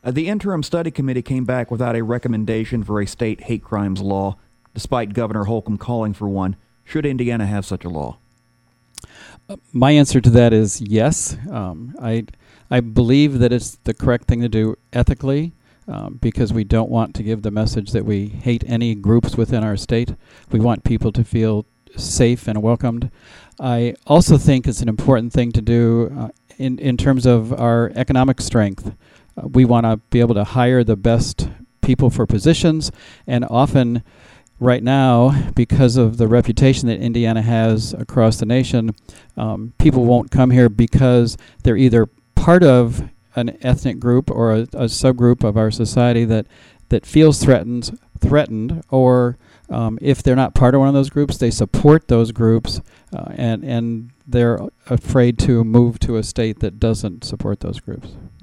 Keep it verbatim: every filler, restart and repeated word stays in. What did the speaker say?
Uh, the interim study committee came back without a recommendation for a state hate crimes law, despite Governor Holcomb calling for one. Should Indiana have such a law? Uh, my answer to that is yes. Um, I I believe that it's the correct thing to do ethically, um, because we don't want to give the message that we hate any groups within our state. We want people to feel safe and welcomed. I also think it's an important thing to do uh, in, in terms of our economic strength. Uh, we want to be able to hire the best people for positions, and often right now, because of the reputation that Indiana has across the nation, um, people won't come here because they're either part of an ethnic group or a, a subgroup of our society that, that feels threatened, threatened, or um, if they're not part of one of those groups, they support those groups, uh, and, and they're afraid to move to a state that doesn't support those groups.